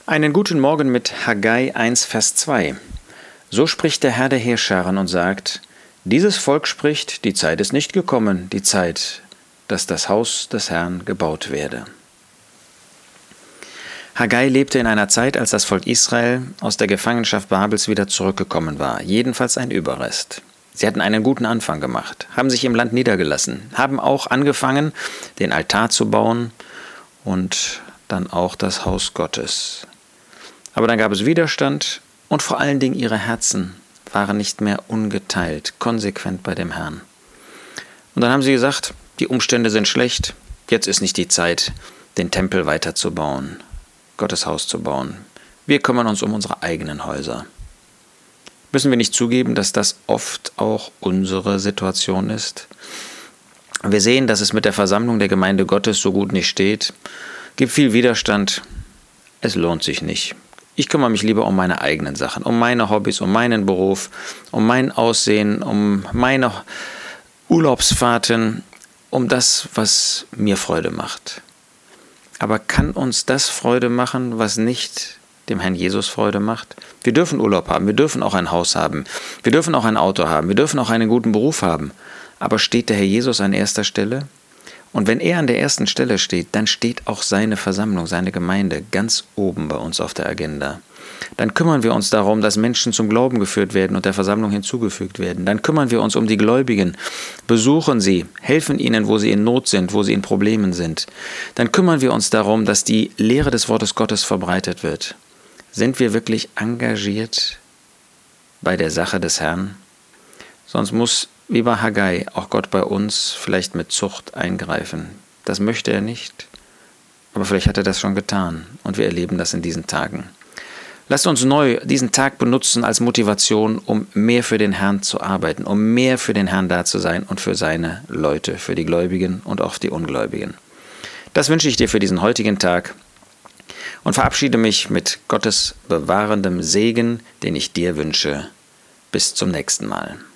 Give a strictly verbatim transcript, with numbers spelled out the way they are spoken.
Einen guten Morgen mit Haggai eins, Vers zwei. So spricht der Herr der Heerscharen und sagt: Dieses Volk spricht, die Zeit ist nicht gekommen, die Zeit, dass das Haus des Herrn gebaut werde. Haggai lebte in einer Zeit, als das Volk Israel aus der Gefangenschaft Babels wieder zurückgekommen war, jedenfalls ein Überrest. Sie hatten einen guten Anfang gemacht, haben sich im Land niedergelassen, haben auch angefangen, den Altar zu bauen und dann auch das Haus Gottes. Aber dann gab es Widerstand und vor allen Dingen ihre Herzen waren nicht mehr ungeteilt, konsequent bei dem Herrn. Und dann haben sie gesagt, die Umstände sind schlecht, jetzt ist nicht die Zeit, den Tempel weiterzubauen, Gottes Haus zu bauen. Wir kümmern uns um unsere eigenen Häuser. Müssen wir nicht zugeben, dass das oft auch unsere Situation ist? Wir sehen, dass es mit der Versammlung der Gemeinde Gottes so gut nicht steht. Es gibt viel Widerstand. Es lohnt sich nicht. Ich kümmere mich lieber um meine eigenen Sachen, um meine Hobbys, um meinen Beruf, um mein Aussehen, um meine Urlaubsfahrten, um das, was mir Freude macht. Aber kann uns das Freude machen, was nicht dem Herrn Jesus Freude macht? Wir dürfen Urlaub haben, wir dürfen auch ein Haus haben, wir dürfen auch ein Auto haben, wir dürfen auch einen guten Beruf haben. Aber steht der Herr Jesus an erster Stelle? Und wenn er an der ersten Stelle steht, dann steht auch seine Versammlung, seine Gemeinde ganz oben bei uns auf der Agenda. Dann kümmern wir uns darum, dass Menschen zum Glauben geführt werden und der Versammlung hinzugefügt werden. Dann kümmern wir uns um die Gläubigen, besuchen sie, helfen ihnen, wo sie in Not sind, wo sie in Problemen sind. Dann kümmern wir uns darum, dass die Lehre des Wortes Gottes verbreitet wird. Sind wir wirklich engagiert bei der Sache des Herrn? Sonst muss, wie bei Haggai, auch Gott bei uns vielleicht mit Zucht eingreifen. Das möchte er nicht, aber vielleicht hat er das schon getan und wir erleben das in diesen Tagen. Lasst uns neu diesen Tag benutzen als Motivation, um mehr für den Herrn zu arbeiten, um mehr für den Herrn da zu sein und für seine Leute, für die Gläubigen und auch die Ungläubigen. Das wünsche ich dir für diesen heutigen Tag und verabschiede mich mit Gottes bewahrendem Segen, den ich dir wünsche. Bis zum nächsten Mal.